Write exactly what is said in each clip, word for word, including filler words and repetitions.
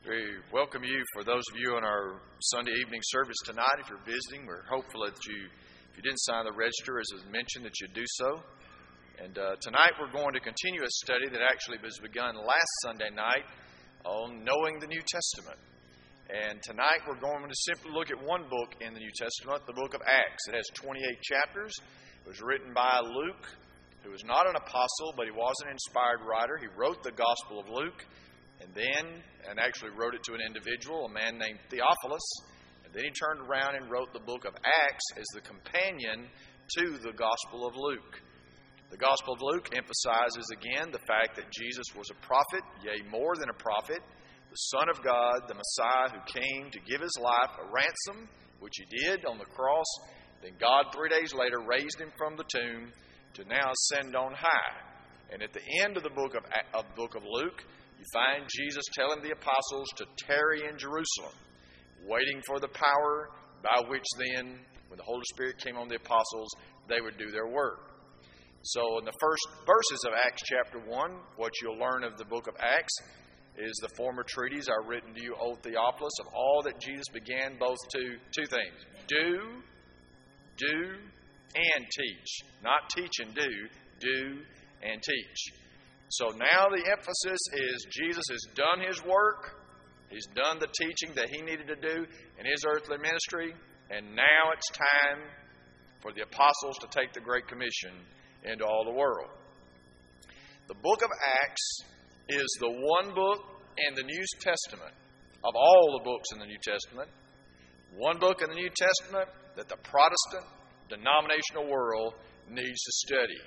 We welcome you, for those of you in our Sunday evening service tonight. If you're visiting, we're hopeful that you, if you didn't sign the register, as was mentioned, that you do so. And uh, tonight we're going to continue a study that actually was begun last Sunday night on knowing the New Testament. And tonight we're going to simply look at one book in the New Testament, the book of Acts. It has twenty-eight chapters. It was written by Luke, who was not an apostle, but he was an inspired writer. He wrote the Gospel of Luke. And then, and actually wrote it to an individual, a man named Theophilus. And then he turned around and wrote the book of Acts as the companion to the Gospel of Luke. The Gospel of Luke emphasizes again the fact that Jesus was a prophet, yea, more than a prophet, the Son of God, the Messiah who came to give his life a ransom, which he did on the cross. Then God, three days later, raised him from the tomb to now ascend on high. And at the end of the book of, of, book of Luke, you find Jesus telling the apostles to tarry in Jerusalem, waiting for the power by which then, when the Holy Spirit came on the apostles, they would do their work. So in the first verses of Acts chapter one, what you'll learn of the book of Acts is the former treatise are written to you, O Theophilus, of all that Jesus began both to two things. Do, do, and teach. Not teach and do, do and teach. So now the emphasis is Jesus has done his work. He's done the teaching that he needed to do in his earthly ministry. And now it's time for the apostles to take the Great Commission into all the world. The book of Acts is the one book in the New Testament, of all the books in the New Testament, one book in the New Testament that the Protestant denominational world needs to study.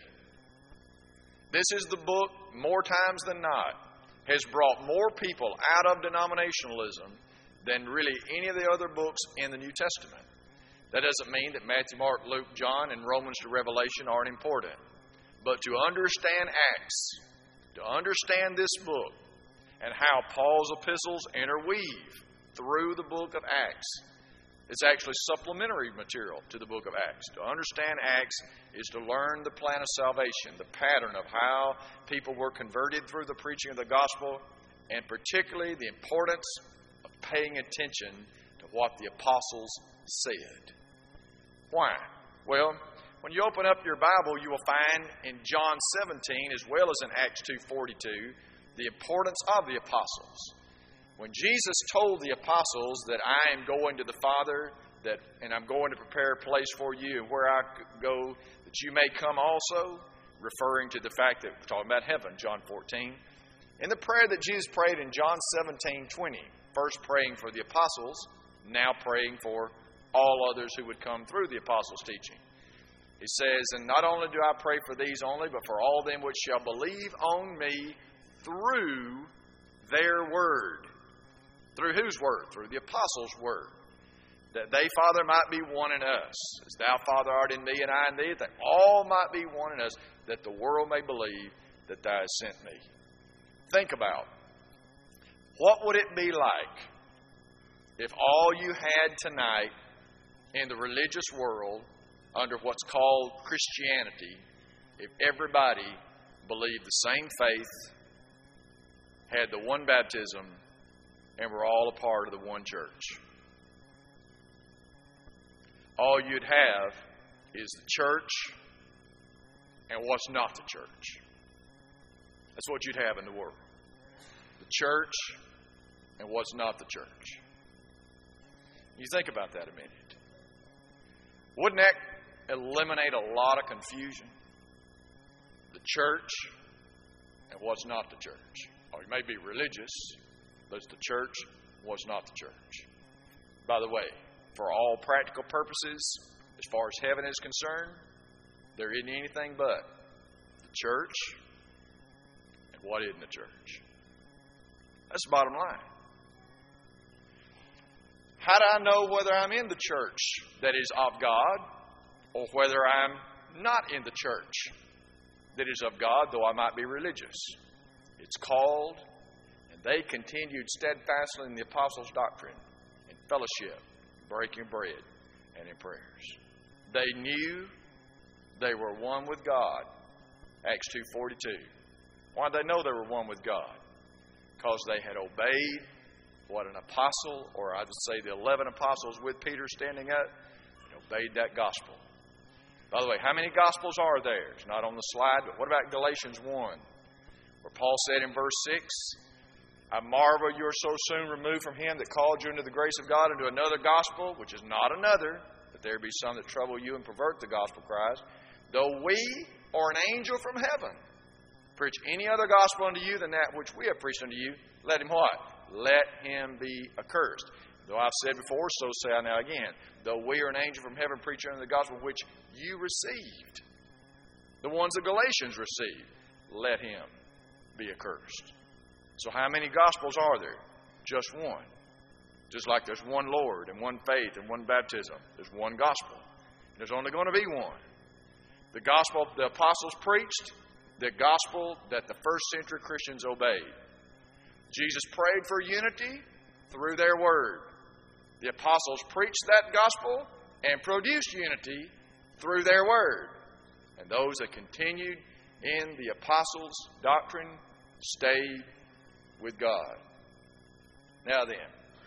This is the book, more times than not, has brought more people out of denominationalism than really any of the other books in the New Testament. That doesn't mean that Matthew, Mark, Luke, John, and Romans to Revelation aren't important. But to understand Acts, to understand this book, and how Paul's epistles interweave through the book of Acts, it's actually supplementary material to the book of Acts. To understand Acts is to learn the plan of salvation, the pattern of how people were converted through the preaching of the gospel, and particularly the importance of paying attention to what the apostles said. Why? Well, when you open up your Bible, you will find in John seventeen, as well as in Acts two forty-two, the importance of the apostles. When Jesus told the apostles that I am going to the Father, that and I'm going to prepare a place for you, and where I go, that you may come also, referring to the fact that we're talking about heaven, John fourteen. In the prayer that Jesus prayed in John seventeen twenty, first praying for the apostles, now praying for all others who would come through the apostles' teaching. He says, and not only do I pray for these only, but for all them which shall believe on me through their word. Through whose word? Through the apostles' word. That they, Father, might be one in us. As thou, Father, art in me and I in thee, that all might be one in us, that the world may believe that thou hast sent me. Think about, what would it be like if all you had tonight in the religious world, under what's called Christianity, if everybody believed the same faith, had the one baptism, and we're all a part of the one church? All you'd have is the church and what's not the church. That's what you'd have in the world. The church and what's not the church. You think about that a minute. Wouldn't that eliminate a lot of confusion? The church and what's not the church. Or you may be religious, but it's the church, what's not the church. By the way, for all practical purposes, as far as heaven is concerned, there isn't anything but the church and what isn't the church. That's the bottom line. How do I know whether I'm in the church that is of God or whether I'm not in the church that is of God, though I might be religious? It's called, and they continued steadfastly in the apostles' doctrine, in fellowship, breaking bread, and in prayers. They knew they were one with God. Acts two forty-two. Why did they know they were one with God? Because they had obeyed what an apostle, or I would say the eleven apostles with Peter standing up, obeyed that gospel. By the way, how many gospels are there? It's not on the slide, but what about Galatians one? Where Paul said in verse six, I marvel you are so soon removed from him that called you into the grace of God into another gospel, which is not another, that there be some that trouble you and pervert the gospel of Christ. Though we or an angel from heaven preach any other gospel unto you than that which we have preached unto you, let him what? Let him be accursed. Though I've said before, so say I now again. Though we or an angel from heaven preach unto the gospel which you received, the ones that Galatians received, let him be accursed. So how many gospels are there? Just one. Just like there's one Lord and one faith and one baptism. There's one gospel. There's only going to be one. The gospel the apostles preached, the gospel that the first century Christians obeyed. Jesus prayed for unity through their word. The apostles preached that gospel and produced unity through their word. And those that continued in the apostles' doctrine stayed with God. Now then,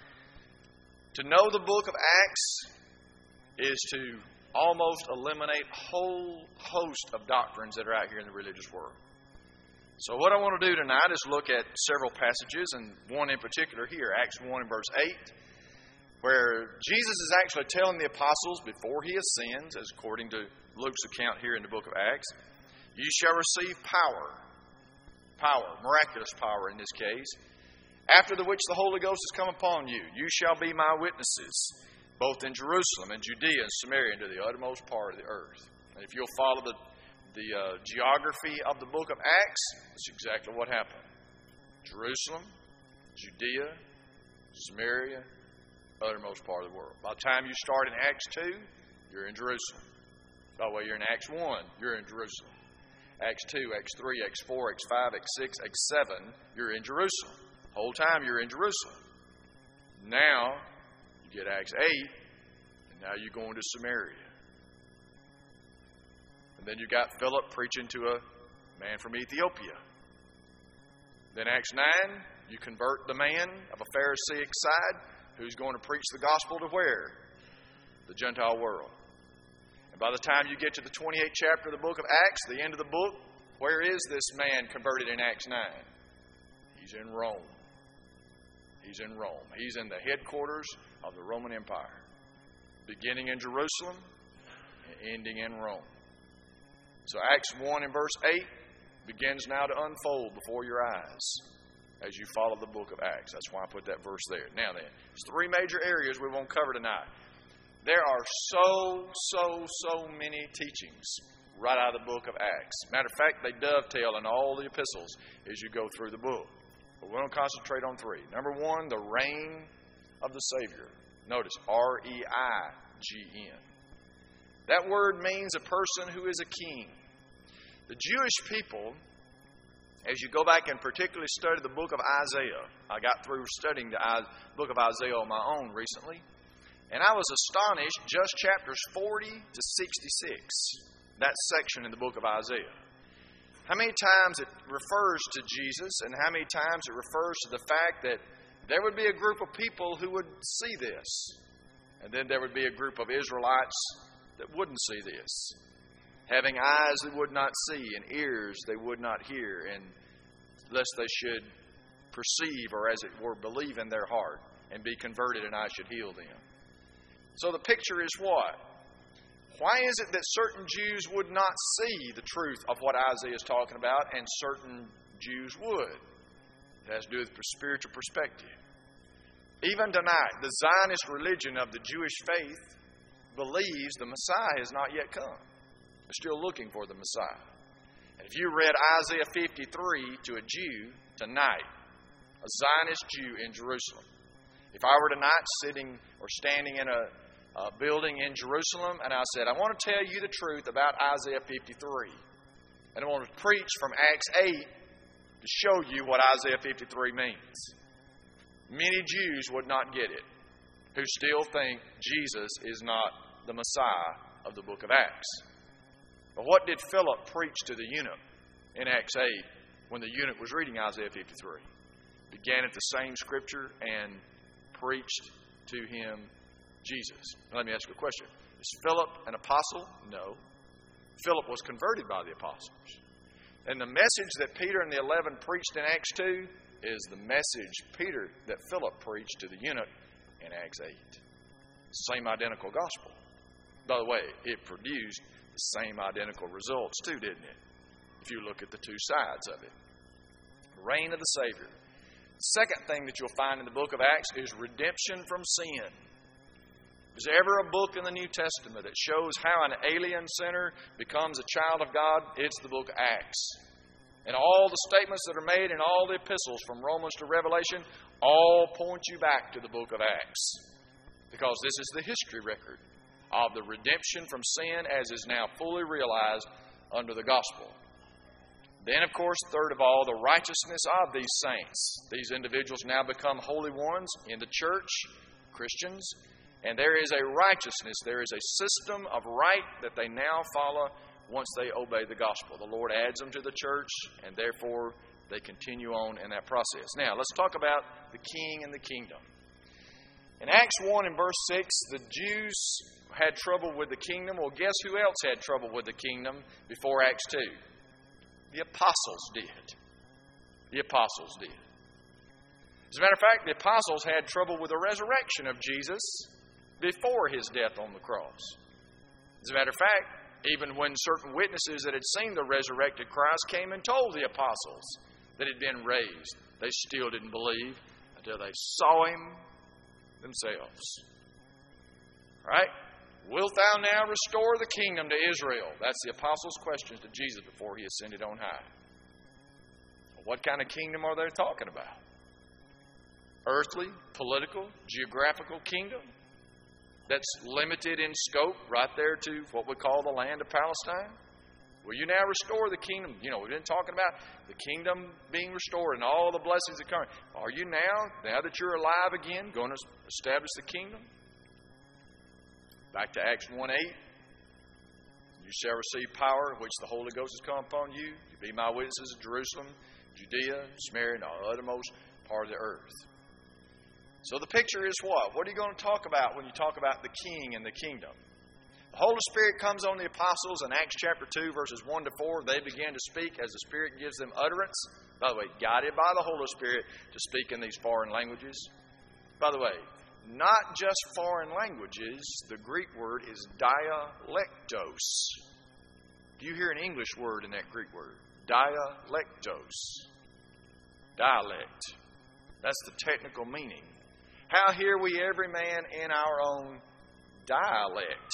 to know the book of Acts is to almost eliminate a whole host of doctrines that are out here in the religious world. So what I want to do tonight is look at several passages, and one in particular here, Acts one and verse eight, where Jesus is actually telling the apostles before he ascends, as according to Luke's account here in the book of Acts, you shall receive power, power, miraculous power in this case, after the which the Holy Ghost has come upon you. You shall be my witnesses, both in Jerusalem and Judea and Samaria, and to the uttermost part of the earth. And if you'll follow the, the uh, geography of the book of Acts, that's exactly what happened. Jerusalem, Judea, Samaria, uttermost part of the world. By the time you start in Acts two, you're in Jerusalem. By the way, you're in Acts one, you're in Jerusalem. Acts two, Acts three, Acts four, Acts five, Acts six, Acts seven, you're in Jerusalem. The whole time you're in Jerusalem. Now, you get Acts eight, and now you're going to Samaria. And then you got Philip preaching to a man from Ethiopia. Then Acts nine, you convert the man of a Pharisaic side who's going to preach the gospel to where? The Gentile world. And by the time you get to the twenty-eighth chapter of the book of Acts, the end of the book, where is this man converted in Acts nine? He's in Rome. He's in Rome. He's in the headquarters of the Roman Empire. Beginning in Jerusalem and ending in Rome. So Acts one and verse eight begins now to unfold before your eyes as you follow the book of Acts. That's why I put that verse there. Now then, there's three major areas we won't cover tonight. There are so, so, so many teachings right out of the book of Acts. Matter of fact, they dovetail in all the epistles as you go through the book. But we're going to concentrate on three. Number one, the reign of the Savior. Notice, R E I G N. That word means a person who is a king. The Jewish people, as you go back and particularly study the book of Isaiah, I got through studying the book of Isaiah on my own recently, and I was astonished, just chapters forty to sixty-six, that section in the book of Isaiah. How many times it refers to Jesus, and how many times it refers to the fact that there would be a group of people who would see this, and then there would be a group of Israelites that wouldn't see this, having eyes they would not see and ears they would not hear, and lest they should perceive, or as it were, believe in their heart and be converted, and I should heal them. So the picture is what? Why is it that certain Jews would not see the truth of what Isaiah is talking about, and certain Jews would? It has to do with spiritual perspective. Even tonight, the Zionist religion of the Jewish faith believes the Messiah has not yet come. They're still looking for the Messiah. And if you read Isaiah fifty-three to a Jew tonight, a Zionist Jew in Jerusalem, if I were tonight sitting or standing in a Uh, building in Jerusalem, and I said, I want to tell you the truth about Isaiah fifty-three. And I want to preach from Acts eight to show you what Isaiah fifty-three means. Many Jews would not get it, who still think Jesus is not the Messiah of the book of Acts. But what did Philip preach to the eunuch in Acts eight when the eunuch was reading Isaiah fifty-three? Began at the same scripture and preached to him Jesus. Now, let me ask you a question. Is Philip an apostle? No. Philip was converted by the apostles. And the message that Peter and the eleven preached in Acts two is the message Peter that Philip preached to the eunuch in Acts eight. Same identical gospel. By the way, it produced the same identical results too, didn't it? If you look at the two sides of it. The reign of the Savior. Second thing that you'll find in the book of Acts is redemption from sin. Is there ever a book in the New Testament that shows how an alien sinner becomes a child of God? It's the book of Acts. And all the statements that are made in all the epistles from Romans to Revelation all point you back to the book of Acts. Because this is the history record of the redemption from sin as is now fully realized under the gospel. Then, of course, third of all, the righteousness of these saints. These individuals now become holy ones in the church, Christians. And there is a righteousness, there is a system of right that they now follow once they obey the gospel. The Lord adds them to the church, and therefore they continue on in that process. Now, let's talk about the king and the kingdom. In Acts one and verse six, the Jews had trouble with the kingdom. Well, guess who else had trouble with the kingdom before Acts two? The apostles did. The apostles did. As a matter of fact, the apostles had trouble with the resurrection of Jesus before his death on the cross. As a matter of fact, even when certain witnesses that had seen the resurrected Christ came and told the apostles that he had been raised, they still didn't believe until they saw him themselves. All right? Wilt thou now restore the kingdom to Israel? That's the apostles' questions to Jesus before he ascended on high. What kind of kingdom are they talking about? Earthly, political, geographical kingdom that's limited in scope right there to what we call the land of Palestine? Will you now restore the kingdom? You know, we've been talking about the kingdom being restored and all the blessings that come. Are you now, now that you're alive again, going to establish the kingdom? Back to Acts one eight. You shall receive power, which the Holy Ghost has come upon you. You be my witnesses in Jerusalem, Judea, Samaria, and all the uttermost part of the earth. So the picture is what? What are you going to talk about when you talk about the king and the kingdom? The Holy Spirit comes on the apostles in Acts chapter two, verses one to four. They begin to speak as the Spirit gives them utterance. By the way, guided by the Holy Spirit to speak in these foreign languages. By the way, not just foreign languages. The Greek word is dialectos. Do you hear an English word in that Greek word? Dialectos. Dialect. That's the technical meaning. How hear we every man in our own dialect?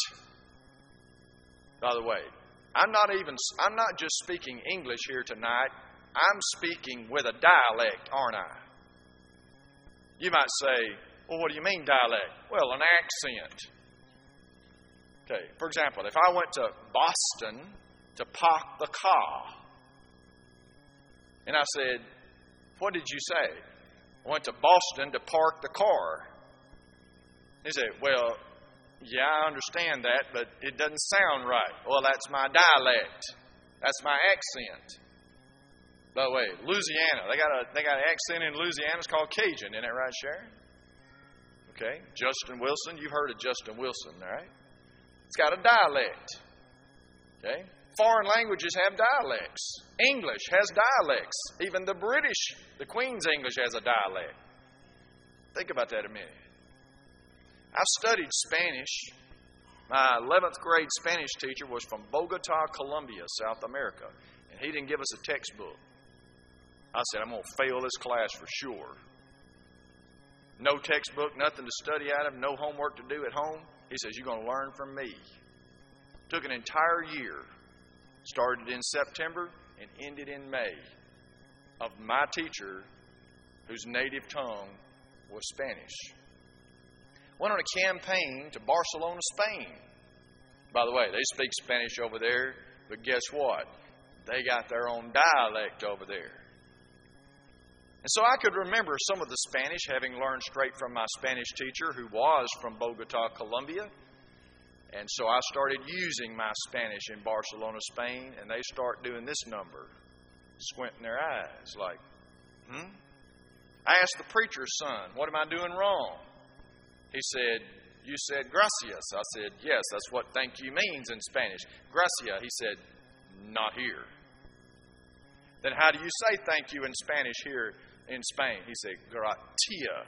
By the way, I'm not even, I'm not just speaking English here tonight. I'm speaking with a dialect, aren't I? You might say, well, what do you mean dialect? Well, an accent. Okay, for example, if I went to Boston to park the car, and I said, what did you say? I went to Boston to park the car. He said, well, yeah, I understand that, but it doesn't sound right. Well, that's my dialect. That's my accent. By the way, Louisiana, they got a they got an accent in Louisiana. It's called Cajun. Isn't that right, Sharon? Okay. Justin Wilson, you've heard of Justin Wilson, all right? It's got a dialect. Okay. Foreign languages have dialects. English has dialects. Even the British, the Queen's English has a dialect. Think about that a minute. I studied Spanish. My eleventh grade Spanish teacher was from Bogota, Colombia, South America. And he didn't give us a textbook. I said, I'm going to fail this class for sure. No textbook, nothing to study out of, no homework to do at home. He says, you're going to learn from me. Took an entire year. Started in September and ended in May of my teacher whose native tongue was Spanish. Went on a campaign to Barcelona, Spain. By the way, they speak Spanish over there, but guess what? They got their own dialect over there. And so I could remember some of the Spanish, having learned straight from my Spanish teacher who was from Bogota, Colombia. And so I started using my Spanish in Barcelona, Spain, and they start doing this number, squinting their eyes like, hmm? I asked the preacher's son, what am I doing wrong? He said, you said gracias. I said, yes, that's what thank you means in Spanish. Gracia. He said, not here. Then how do you say thank you in Spanish here in Spain? He said, gratia.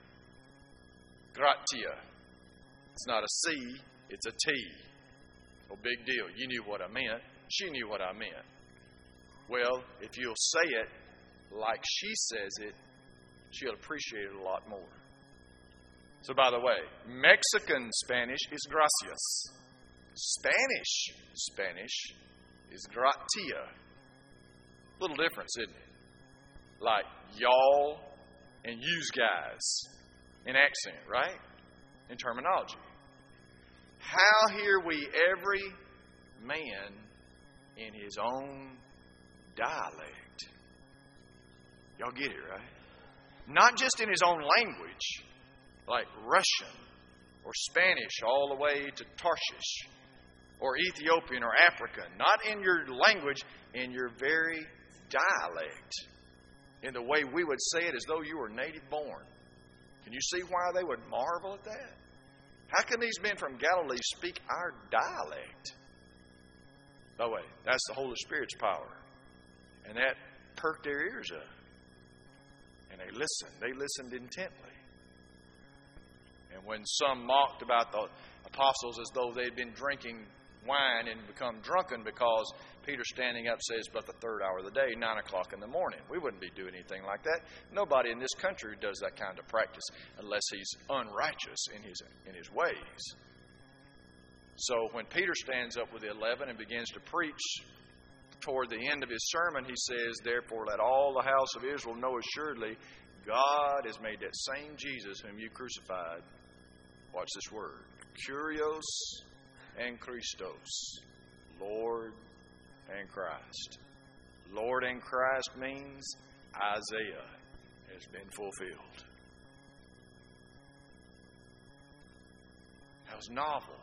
Gratia. It's not a C, it's a T. Well, big deal. You knew what I meant. She knew what I meant. Well, if you'll say it like she says it, she'll appreciate it a lot more. So, by the way, Mexican Spanish is gracias. Spanish Spanish is gratia. Little difference, isn't it? Like y'all and yous guys in accent, right? In terminology. How hear we every man in his own dialect? Y'all get it, right? Not just in his own language, like Russian or Spanish all the way to Tarshish or Ethiopian or African. Not in your language, in your very dialect. In the way we would say it as though you were native born. Can you see why they would marvel at that? How can these men from Galilee speak our dialect? By the way, that's the Holy Spirit's power. And that perked their ears up. And they listened. They listened intently. And when some mocked about the apostles as though they'd been drinking wine and become drunken because Peter standing up says, but the third hour of the day, nine o'clock in the morning. We wouldn't be doing anything like that. Nobody in this country does that kind of practice unless he's unrighteous in his in his ways. So when Peter stands up with the eleven and begins to preach toward the end of his sermon, he says, therefore let all the house of Israel know assuredly God has made that same Jesus whom you crucified. Watch this word. Kurios and Christos. Lord and Christ. Lord and Christ means Isaiah has been fulfilled. That was novel.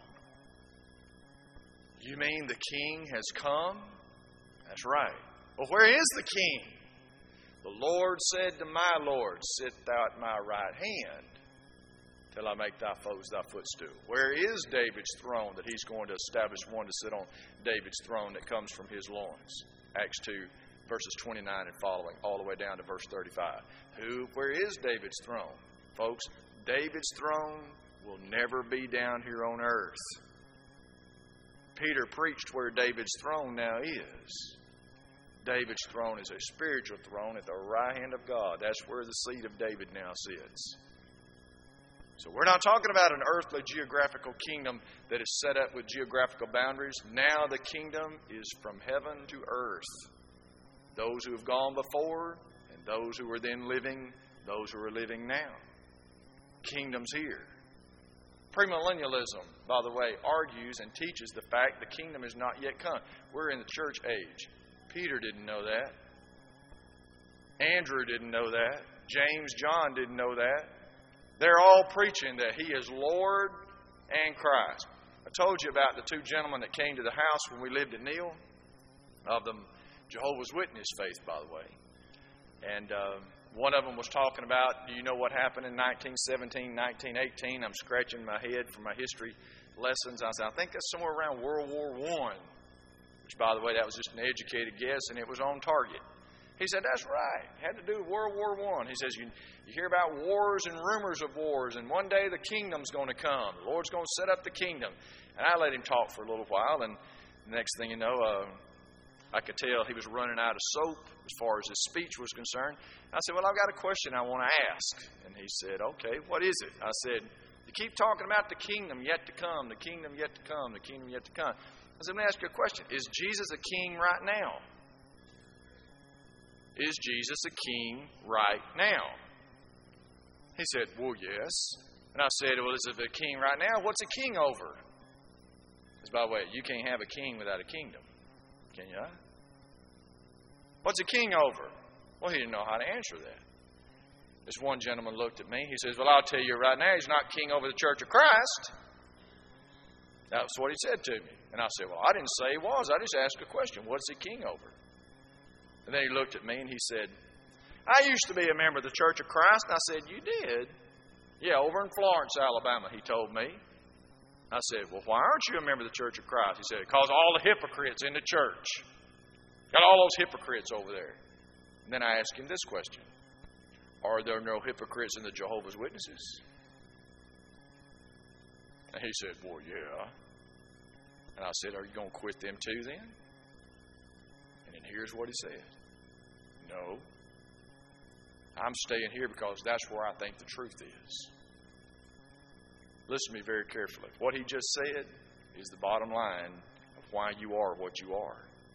You mean the King has come? That's right. Well, where is the King? The Lord said to my Lord, sit thou at my right hand till I make thy foes thy footstool. Where is David's throne that he's going to establish one to sit on David's throne that comes from his loins? Acts two, verses twenty-nine and following, all the way down to verse thirty-five. Who? Where is David's throne? Folks, David's throne will never be down here on earth. Peter preached where David's throne now is. David's throne is a spiritual throne at the right hand of God. That's where the seat of David now sits. So we're not talking about an earthly geographical kingdom that is set up with geographical boundaries. Now the kingdom is from heaven to earth. Those who have gone before and those who are then living, those who are living now. Kingdom's here. Premillennialism, by the way, argues and teaches the fact the kingdom is not yet come. We're in the church age. Peter didn't know that. Andrew didn't know that. James, John didn't know that. They're all preaching that He is Lord and Christ. I told you about the two gentlemen that came to the house when we lived at Neal, of the Jehovah's Witness faith, by the way. And uh, one of them was talking about, do you know what happened in nineteen seventeen, nineteen eighteen? I'm scratching my head for my history lessons. I said, I think that's somewhere around World War One. Which, by the way, that was just an educated guess, and it was on target. He said, that's right. It had to do with World War One. He says, you, you hear about wars and rumors of wars, and one day the kingdom's going to come. The Lord's going to set up the kingdom. And I let him talk for a little while, and the next thing you know, uh, I could tell he was running out of soap as far as his speech was concerned. I said, well, I've got a question I want to ask. And he said, okay, what is it? I said, you keep talking about the kingdom yet to come, the kingdom yet to come, the kingdom yet to come. I said, let me ask you a question. Is Jesus a king right now? Is Jesus a king right now? He said, well, yes. And I said, well, is it a king right now? What's a king over? Because, by the way, you can't have a king without a kingdom. Can you? What's a king over? Well, he didn't know how to answer that. This one gentleman looked at me. He says, well, I'll tell you right now, he's not king over the Church of Christ. That was what he said to me. And I said, well, I didn't say he was. I just asked a question. What's he king over? And then he looked at me and he said, I used to be a member of the Church of Christ. And I said, you did? Yeah, over in Florence, Alabama, he told me. I said, well, why aren't you a member of the Church of Christ? He said, because all the hypocrites in the church. Got all those hypocrites over there. And then I asked him this question. Are there no hypocrites in the Jehovah's Witnesses? And he said, well, yeah. And I said, are you going to quit them too then? And then here's what he said. No. I'm staying here because that's where I think the truth is. Listen to me very carefully. What he just said is the bottom line of why you are what you are.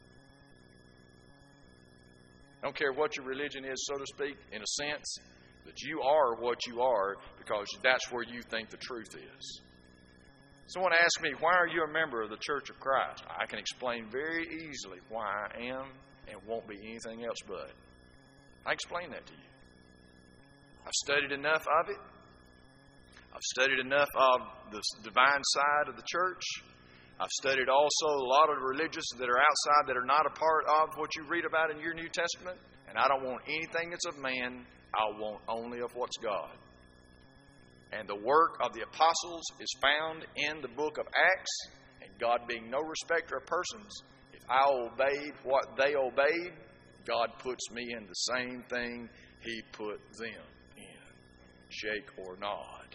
I don't care what your religion is, so to speak, in a sense, but you are what you are because that's where you think the truth is. Someone asked me, why are you a member of the Church of Christ? I can explain very easily why I am and won't be anything else but. I explain that to you. I've studied enough of it. I've studied enough of the divine side of the church. I've studied also a lot of the religious that are outside that are not a part of what you read about in your New Testament. And I don't want anything that's of man. I want only of what's God. And the work of the apostles is found in the book of Acts. And God being no respecter of persons, if I obeyed what they obeyed, God puts me in the same thing He put them in. Shake or nod.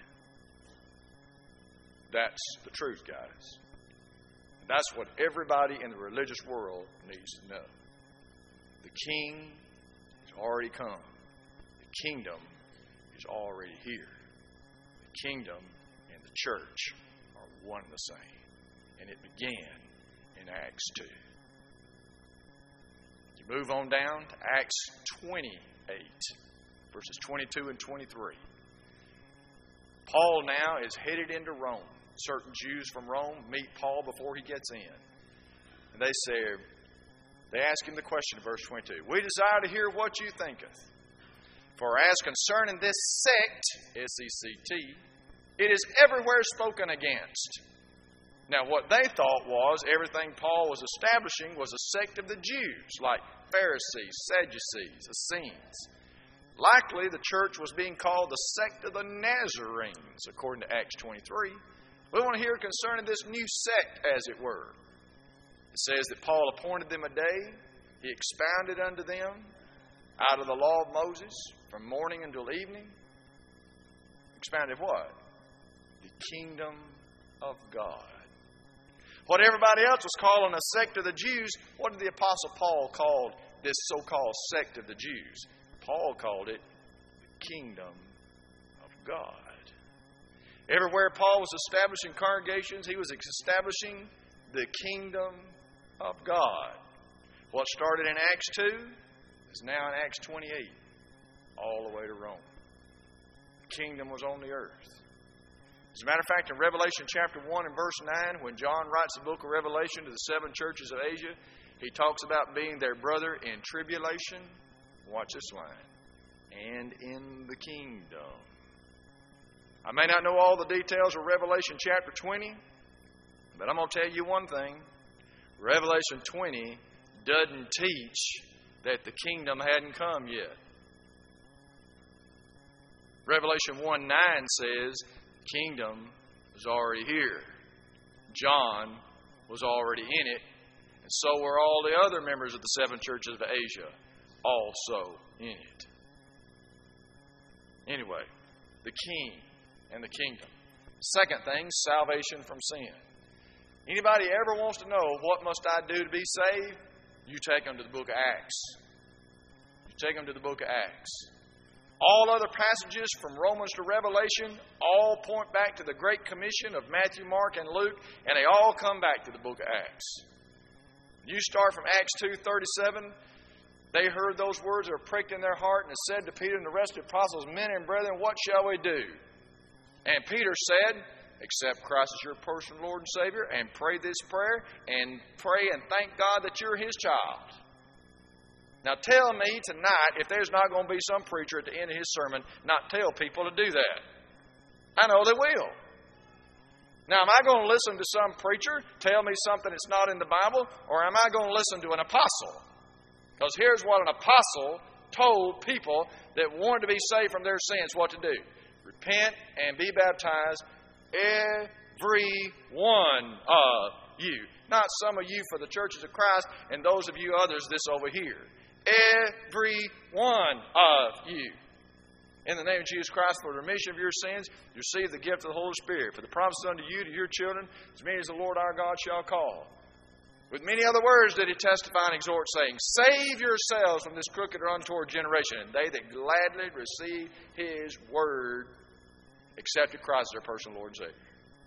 That's the truth, guys. That's what everybody in the religious world needs to know. The King has already come. The kingdom is already here. The kingdom and the church are one and the same. And it began in Acts two. You move on down to Acts twenty-eight, verses twenty-two and twenty-three. Paul now is headed into Rome. Certain Jews from Rome meet Paul before he gets in. And they say, they ask him the question in verse twenty-two. We desire to hear what you thinketh. For as concerning this sect, S E C T, it is everywhere spoken against. Now what they thought was everything Paul was establishing was a sect of the Jews, like Pharisees, Sadducees, Essenes. Likely the church was being called the sect of the Nazarenes, according to Acts twenty-three. We want to hear concerning this new sect, as it were. It says that Paul appointed them a day. He expounded unto them out of the law of Moses from morning until evening. Expounded what? The kingdom of God. What everybody else was calling a sect of the Jews, what did the Apostle Paul call this so-called sect of the Jews? Paul called it the kingdom of God. Everywhere Paul was establishing congregations, he was establishing the kingdom of God. What started in Acts two is now in Acts twenty-eight, all the way to Rome. The kingdom was on the earth. As a matter of fact, in Revelation chapter one and verse nine, when John writes the book of Revelation to the seven churches of Asia, he talks about being their brother in tribulation. Watch this line. And in the kingdom. I may not know all the details of Revelation chapter twenty, but I'm going to tell you one thing. Revelation twenty doesn't teach that the kingdom hadn't come yet. Revelation one nine says the kingdom was already here. John was already in it, and so were all the other members of the seven churches of Asia also in it. Anyway, the king and the kingdom. Second thing, salvation from sin. Anybody ever wants to know what must I do to be saved? You take them to the book of Acts. You take them to the book of Acts. All other passages from Romans to Revelation all point back to the Great Commission of Matthew, Mark, and Luke, and they all come back to the book of Acts. You start from Acts two thirty-seven. They heard those words that were pricked in their heart and said to Peter and the rest of the apostles, Men and brethren, what shall we do? And Peter said, accept Christ as your personal Lord and Savior and pray this prayer and pray and thank God that you're His child. Now tell me tonight if there's not going to be some preacher at the end of his sermon not tell people to do that. I know they will. Now am I going to listen to some preacher tell me something that's not in the Bible, or am I going to listen to an apostle? Because here's what an apostle told people that wanted to be saved from their sins what to do. Repent and be baptized, every one of you. Not some of you for the churches of Christ and those of you others this over here. Every one of you. In the name of Jesus Christ, for the remission of your sins, you receive the gift of the Holy Spirit. For the promise unto you, to your children, as many as the Lord our God shall call. With many other words did he testify and exhort, saying, Save yourselves from this crooked or untoward generation. And they that gladly receive his word accepted Christ as their personal Lord and Savior.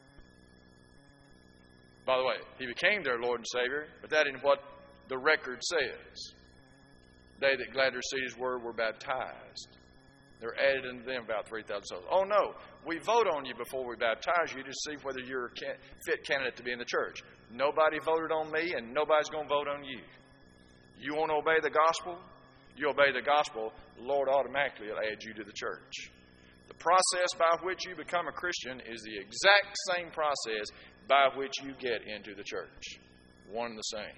By the way, he became their Lord and Savior, but that isn't what the record says. They that gladly received his word were baptized. They're added unto them about three thousand souls. Oh, no. We vote on you before we baptize you to see whether you're a fit candidate to be in the church. Nobody voted on me, and nobody's going to vote on you. You want to obey the gospel? You obey the gospel, the Lord automatically will add you to the church. The process by which you become a Christian is the exact same process by which you get into the church. One and the same.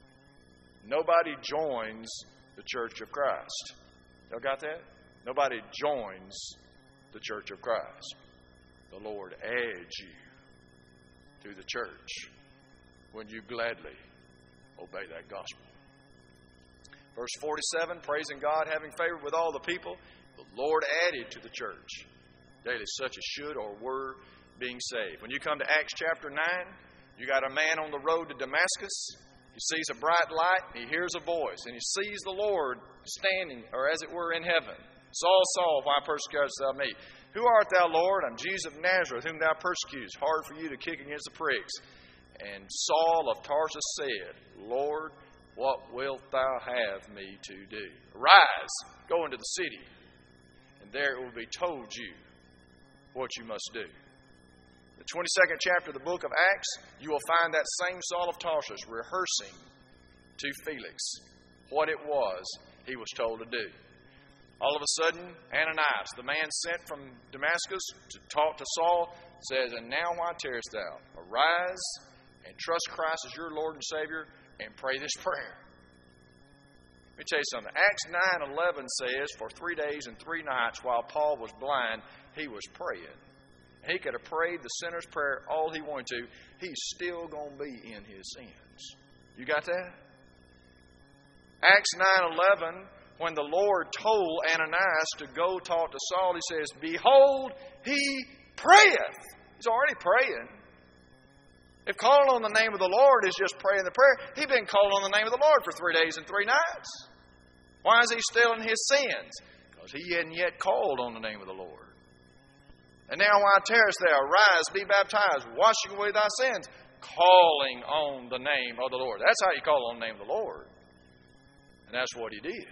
Nobody joins the church of Christ. Y'all got that? Nobody joins the church of Christ. The Lord adds you to the church when you gladly obey that gospel. Verse forty-seven, praising God, having favor with all the people, the Lord added to the church daily such as should or were being saved. When you come to Acts chapter nine, you got a man on the road to Damascus. He sees a bright light, and he hears a voice, and he sees the Lord standing, or as it were, in heaven. Saul, Saul, why persecutest thou me? Who art thou, Lord? I'm Jesus of Nazareth, whom thou persecutest. Hard for you to kick against the pricks. And Saul of Tarsus said, Lord, what wilt thou have me to do? Arise, go into the city, and there it will be told you what you must do. The twenty-second chapter of the book of Acts, you will find that same Saul of Tarsus rehearsing to Felix what it was he was told to do. All of a sudden, Ananias, the man sent from Damascus to talk to Saul, says, And now why tarriest thou? Arise and trust Christ as your Lord and Savior and pray this prayer. Let me tell you something. Acts nine eleven says, For three days and three nights while Paul was blind, he was praying. He could have prayed the sinner's prayer all he wanted to. He's still going to be in his sins. You got that? Acts nine eleven, when the Lord told Ananias to go talk to Saul, he says, Behold, he prayeth. He's already praying. If calling on the name of the Lord is just praying the prayer, he's been calling on the name of the Lord for three days and three nights. Why is he still in his sins? Because he hadn't yet called on the name of the Lord. And now why tarriest thou? Arise, be baptized, washing away thy sins, calling on the name of the Lord. That's how you call on the name of the Lord. And that's what he did.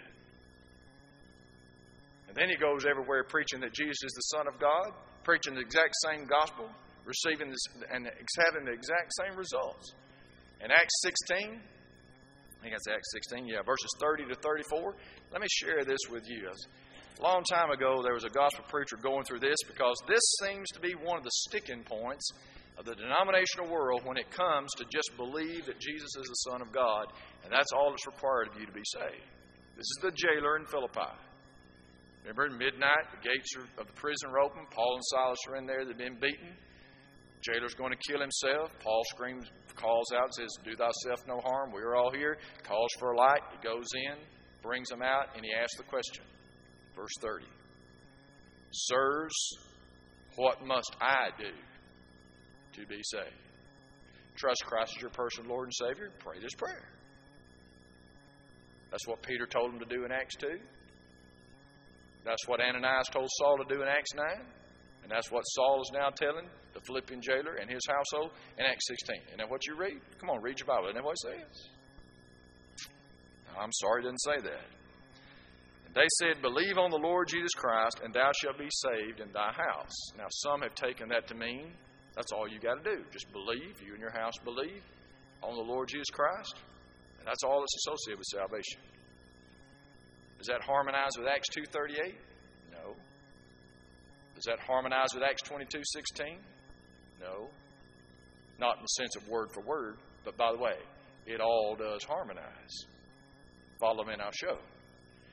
And then he goes everywhere preaching that Jesus is the Son of God, preaching the exact same gospel, receiving this and having the exact same results. In Acts sixteen, I think that's Acts sixteen, yeah, verses thirty to thirty-four. Let me share this with you. A long time ago, there was a gospel preacher going through this because this seems to be one of the sticking points of the denominational world when it comes to just believe that Jesus is the Son of God, and that's all that's required of you to be saved. This is the jailer in Philippi. Remember, at midnight, the gates of the prison are open. Paul and Silas are in there. They've been beaten. The jailer's going to kill himself. Paul screams, calls out, says, Do thyself no harm. We are all here. Calls for a light. He goes in, brings them out, and he asks the question. Verse thirty. Sirs, what must I do to be saved? Trust Christ as your personal Lord and Savior. Pray this prayer. That's what Peter told him to do in Acts two. That's what Ananias told Saul to do in Acts nine. And that's what Saul is now telling the Philippian jailer and his household in Acts sixteen. Isn't that what you read? Come on, read your Bible. Isn't that what it says? No, I'm sorry it didn't say that. They said, Believe on the Lord Jesus Christ, and thou shalt be saved in thy house. Now, some have taken that to mean that's all you got to do. Just believe. You and your house believe on the Lord Jesus Christ. And that's all that's associated with salvation. Does that harmonize with Acts two thirty-eight? No. Does that harmonize with Acts twenty-two sixteen? No. Not in the sense of word for word, but by the way, it all does harmonize. Follow me and I'll show.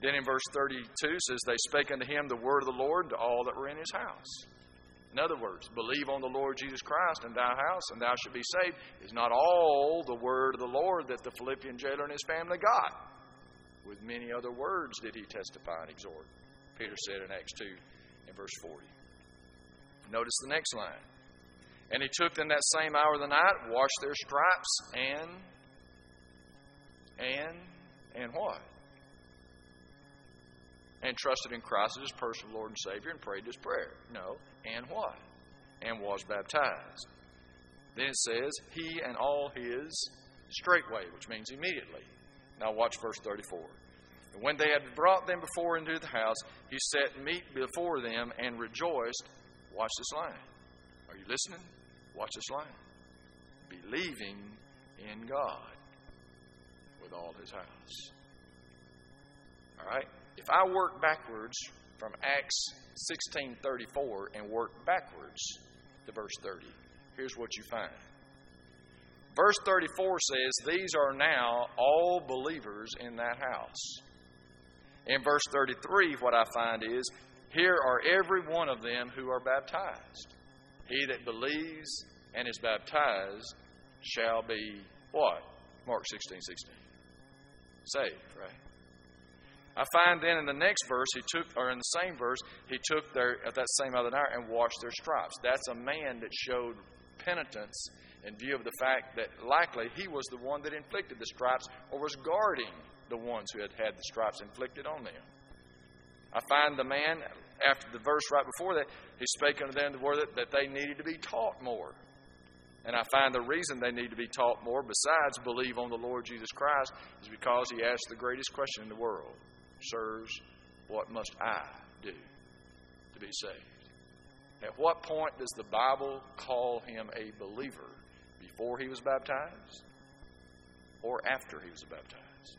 Then in verse thirty-two says, they spake unto him the word of the Lord to all that were in his house. In other words, believe on the Lord Jesus Christ in thy house, and thou shalt be saved, is not all the word of the Lord that the Philippian jailer and his family got. With many other words did he testify and exhort, Peter said in Acts two and verse forty. Notice the next line. And he took them that same hour of the night, washed their stripes, and, and, and what? And trusted in Christ as his personal Lord and Savior and prayed this prayer. No, and what? And was baptized. Then it says, he and all his straightway, which means immediately. Now watch verse thirty-four. And when they had brought them before into the house, he set meat before them and rejoiced. Watch this line. Are you listening? Watch this line. Believing in God with all his house. All right? If I work backwards from Acts sixteen thirty-four and work backwards to verse thirty, here's what you find. Verse thirty-four says, these are now all believers in that house. In verse thirty-three, what I find is, here are every one of them who are baptized. He that believes and is baptized shall be what? Mark sixteen sixteen. Saved, right? I find then in the next verse, he took, or in the same verse, he took their, at that same other hour and washed their stripes. That's a man that showed penitence in view of the fact that likely he was the one that inflicted the stripes or was guarding the ones who had had the stripes inflicted on them. I find the man, after the verse right before that, he spake unto them the word that, that they needed to be taught more. And I find the reason they need to be taught more, besides believe on the Lord Jesus Christ, is because he asked the greatest question in the world. Sirs, what must I do to be saved? At what point does the Bible call him a believer? Before he was baptized or after he was baptized?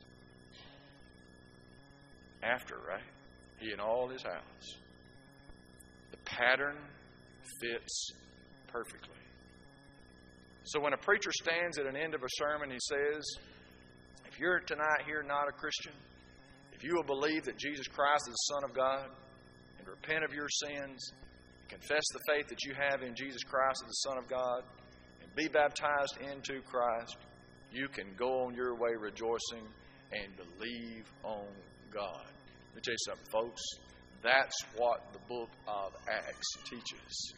After, right? He and all his house. The pattern fits perfectly. So when a preacher stands at an end of a sermon, he says, if you're tonight here not a Christian, if you will believe that Jesus Christ is the Son of God and repent of your sins, confess the faith that you have in Jesus Christ as the Son of God, and be baptized into Christ, you can go on your way rejoicing and believe on God. Let me tell you something, folks. That's what the book of Acts teaches.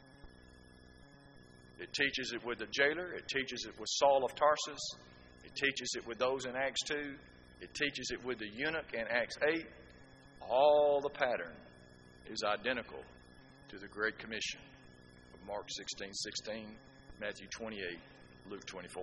It teaches it with the jailer. It teaches it with Saul of Tarsus. It teaches it with those in Acts two. It teaches it with the eunuch in Acts eight. All the pattern is identical to the Great Commission of Mark sixteen sixteen, Matthew twenty-eight, Luke twenty-four.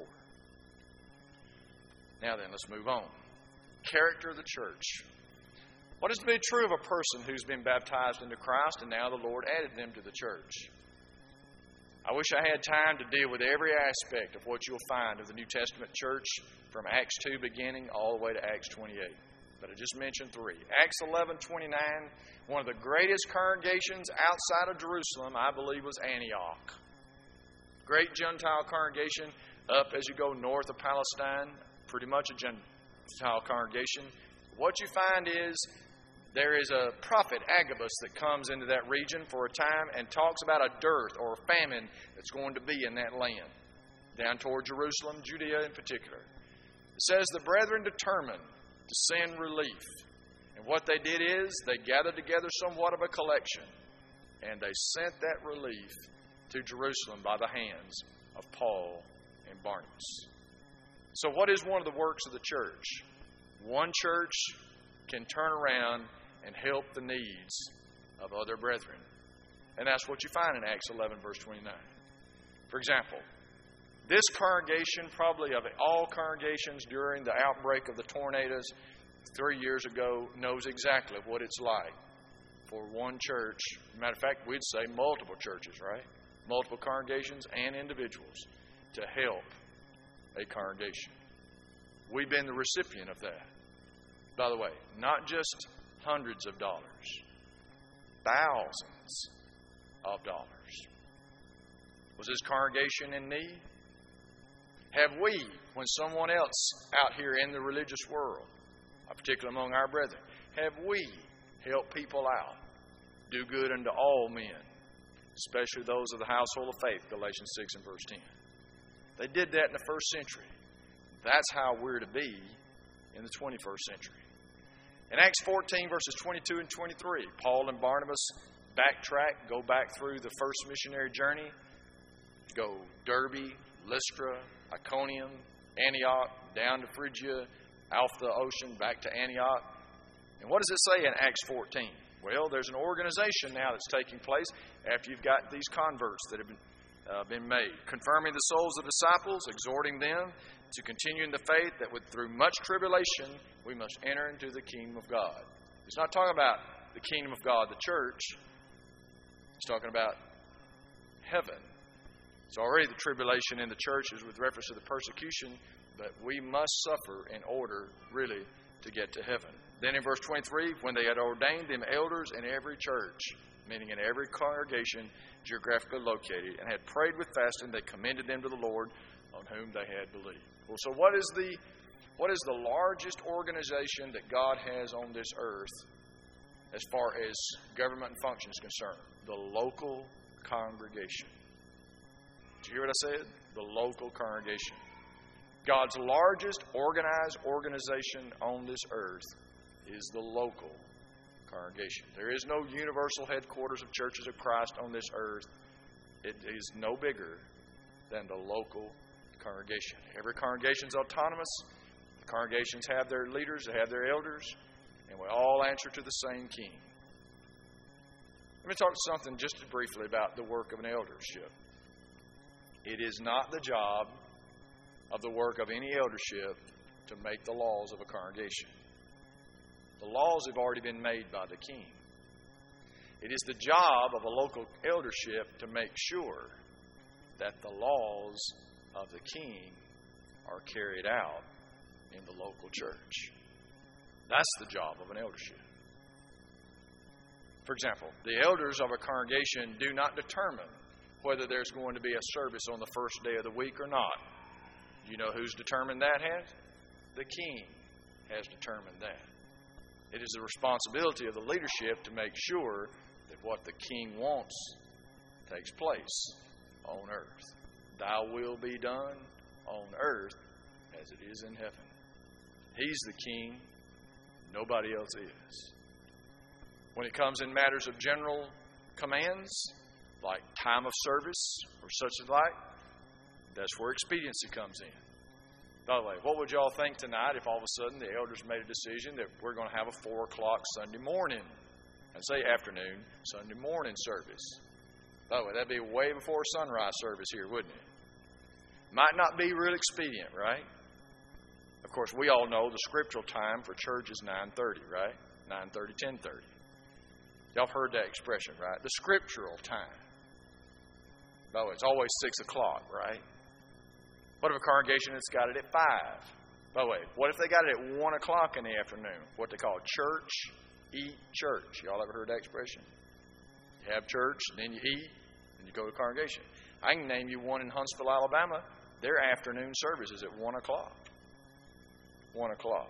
Now then, let's move on. Character of the church. What is to be true of a person who's been baptized into Christ and now the Lord added them to the church? I wish I had time to deal with every aspect of what you'll find of the New Testament church from Acts two beginning all the way to Acts twenty-eight. But I just mentioned three. Acts eleven twenty-nine, one of the greatest congregations outside of Jerusalem, I believe, was Antioch. Great Gentile congregation up as you go north of Palestine, pretty much a Gentile congregation. What you find is there is a prophet, Agabus, that comes into that region for a time and talks about a dearth or a famine that's going to be in that land, down toward Jerusalem, Judea in particular. It says the brethren determined to send relief. And what they did is they gathered together somewhat of a collection, and they sent that relief to Jerusalem by the hands of Paul and Barnabas. So what is one of the works of the church? One church can turn around and help the needs of other brethren. And that's what you find in Acts eleven, verse twenty-nine. For example, this congregation, probably of all congregations during the outbreak of the tornadoes three years ago, knows exactly what it's like for one church. Matter of fact, we'd say multiple churches, right? Multiple congregations and individuals to help a congregation. We've been the recipient of that. By the way, not just hundreds of dollars, thousands of dollars. Was this congregation in need? Have we, when someone else out here in the religious world, particularly among our brethren, have we helped people out. Do good unto all men, especially those of the household of faith, Galatians six and verse ten. They did that in the first century. That's how we're to be in the twenty-first century. In Acts fourteen, verses twenty-two and twenty-three, Paul and Barnabas backtrack, go back through the first missionary journey, go Derbe, Lystra, Iconium, Antioch, down to Phrygia, off the ocean, back to Antioch. And what does it say in Acts fourteen? Well, there's an organization now that's taking place after you've got these converts that have been, uh, been made. Confirming the souls of disciples, exhorting them to continue in the faith that with, through much tribulation we must enter into the kingdom of God. He's not talking about the kingdom of God, the church. He's talking about heaven. So already the tribulation in the church is with reference to the persecution, but we must suffer in order really to get to heaven. Then in verse twenty-three, when they had ordained them elders in every church, meaning in every congregation geographically located, and had prayed with fasting, they commended them to the Lord on whom they had believed. Well, so what is the what is the largest organization that God has on this earth as far as government and function is concerned? The local congregation. Did you hear what I said? The local congregation. God's largest organized organization on this earth is the local congregation. There is no universal headquarters of churches of Christ on this earth. It is no bigger than the local congregation. Every congregation is autonomous. The congregations have their leaders, they have their elders, and we all answer to the same king. Let me talk something just briefly about the work of an eldership. It is not the job of the work of any eldership to make the laws of a congregation. The laws have already been made by the king. It is the job of a local eldership to make sure that the laws of the king are carried out in the local church. That's the job of an eldership. For example, the elders of a congregation do not determine whether there's going to be a service on the first day of the week or not. You know who's determined that has? The king has determined that. It is the responsibility of the leadership to make sure that what the king wants takes place on earth. Thy will be done on earth as it is in heaven. He's the king. Nobody else is. When it comes in matters of general commands, like time of service or such as like, that's where expediency comes in. By the way, what would y'all think tonight if all of a sudden the elders made a decision that we're going to have a four o'clock Sunday morning, and say afternoon, Sunday morning service? By the way, that'd be way before sunrise service here, wouldn't it? Might not be real expedient, right? Of course, we all know the scriptural time for church is nine thirty, right? nine thirty, ten thirty. Y'all have heard that expression, right? The scriptural time. By the way, it's always six o'clock, right? What if a congregation that's got it at five? By the way, what if they got it at one o'clock in the afternoon? What they call church, eat, church. Y'all ever heard that expression? You have church, then you eat, and you go to congregation. I can name you one in Huntsville, Alabama. Their afternoon service is at one o'clock. One o'clock.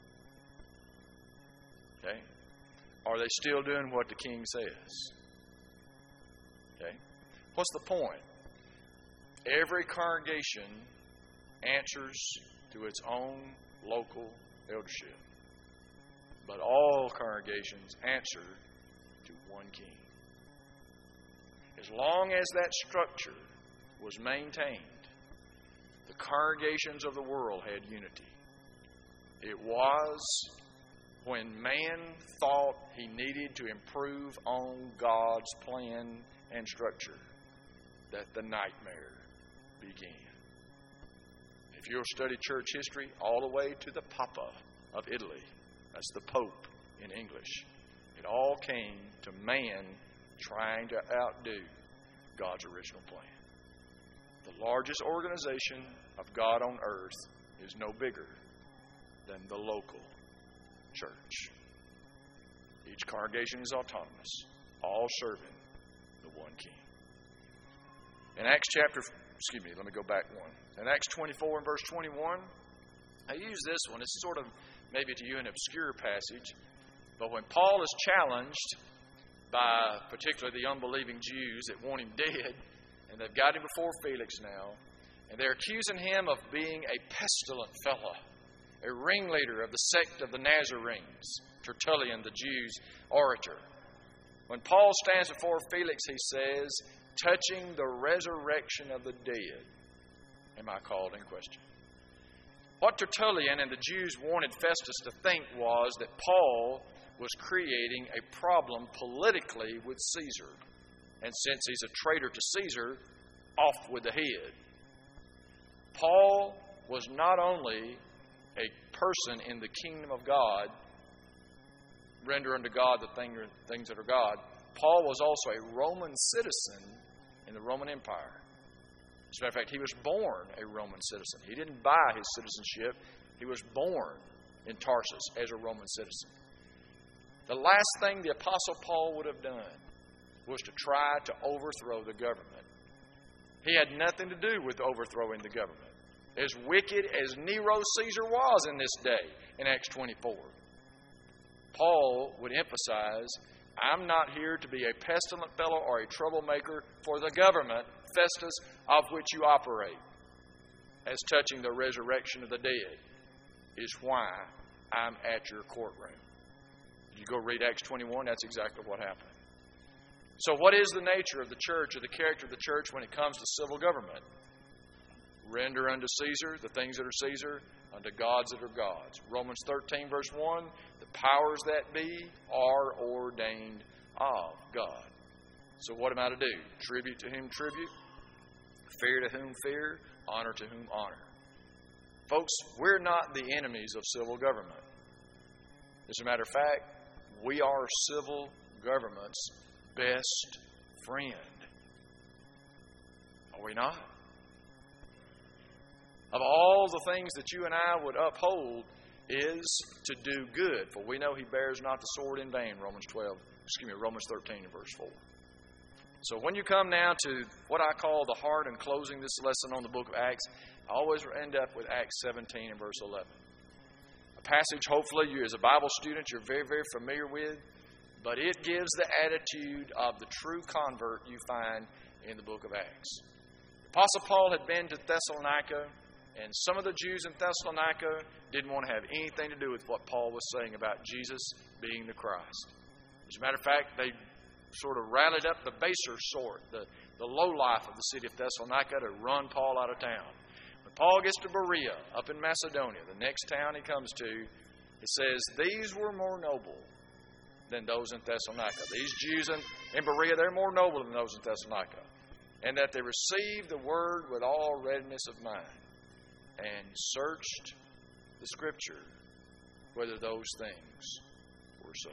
Okay? Are they still doing what the king says? Okay? What's the point? Every congregation answers to its own local eldership. But all congregations answer to one king. As long as that structure was maintained, the congregations of the world had unity. It was when man thought he needed to improve on God's plan and structure that the nightmare began. If you'll study church history all the way to the Papa of Italy, that's the Pope in English, it all came to man trying to outdo God's original plan. The largest organization of God on earth is no bigger than the local church. Each congregation is autonomous, all serving the one king. In Acts chapter, excuse me, let me go back one. In Acts twenty-four and verse twenty-one, I use this one. It's sort of maybe to you an obscure passage, But when Paul is challenged by particularly the unbelieving Jews that want him dead, and they've got him before Felix now, and they're accusing him of being a pestilent fellow, a ringleader of the sect of the Nazarenes, Tertullian, the Jews' orator. When Paul stands before Felix, he says, touching the resurrection of the dead, am I called in question? What Tertullian and the Jews wanted Festus to think was that Paul was creating a problem politically with Caesar. And since he's a traitor to Caesar, off with the head. Paul was not only a person in the kingdom of God, render unto God the thing, things that are God, Paul was also a Roman citizen in the Roman Empire. As a matter of fact, he was born a Roman citizen. He didn't buy his citizenship. He was born in Tarsus as a Roman citizen. The last thing the Apostle Paul would have done was to try to overthrow the government. He had nothing to do with overthrowing the government. As wicked as Nero Caesar was in this day, in Acts twenty-four, Paul would emphasize, I'm not here to be a pestilent fellow or a troublemaker for the government, Festus, of which you operate. As touching the resurrection of the dead is why I'm at your courtroom. You go read Acts twenty-one, that's exactly what happened. So what is the nature of the church or the character of the church when it comes to civil government? Render unto Caesar the things that are Caesar, unto gods that are gods. Romans thirteen, verse one, the powers that be are ordained of God. So what am I to do? Tribute to whom tribute, fear to whom fear, honor to whom honor. Folks, we're not the enemies of civil government. As a matter of fact, we are civil government's best friend. Are we not? Of all the things that you and I would uphold is to do good, for we know he bears not the sword in vain, Romans twelve, excuse me, Romans thirteen and verse four. So when you come now to what I call the heart and closing this lesson on the book of Acts, I always end up with Acts seventeen and verse eleven. A passage hopefully you as a Bible student you're very, very familiar with, but it gives the attitude of the true convert you find in the book of Acts. The Apostle Paul had been to Thessalonica, and some of the Jews in Thessalonica didn't want to have anything to do with what Paul was saying about Jesus being the Christ. As a matter of fact, they sort of rallied up the baser sort, the, the lowlife of the city of Thessalonica, to run Paul out of town. When Paul gets to Berea, up in Macedonia, the next town he comes to, it says, these were more noble than those in Thessalonica. These Jews in, in Berea, they're more noble than those in Thessalonica. And that they received the word with all readiness of mind, and searched the Scripture whether those things were so.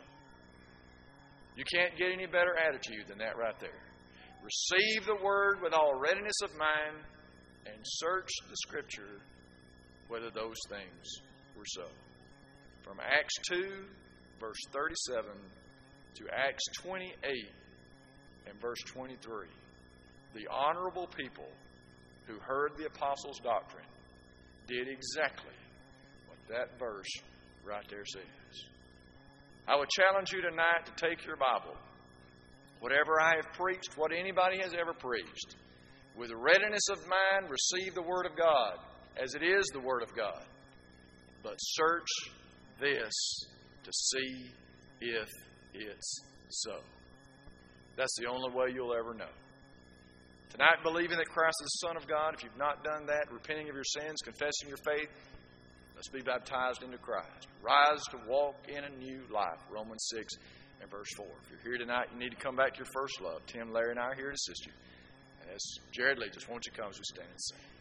You can't get any better attitude than that right there. Receive the Word with all readiness of mind and search the Scripture whether those things were so. From Acts two, verse thirty-seven, to Acts twenty-eight and verse twenty-three, the honorable people who heard the apostles' doctrine did exactly what that verse right there says. I would challenge you tonight to take your Bible, whatever I have preached, what anybody has ever preached, with readiness of mind, receive the Word of God as it is the Word of God. But search this to see if it's so. That's the only way you'll ever know. Tonight, believing that Christ is the Son of God, if you've not done that, repenting of your sins, confessing your faith, let's be baptized into Christ. Rise to walk in a new life, Romans six and verse four. If you're here tonight, you need to come back to your first love. Tim, Larry, and I are here to assist you. And as Jared leads us, won't you come as we stand and sing.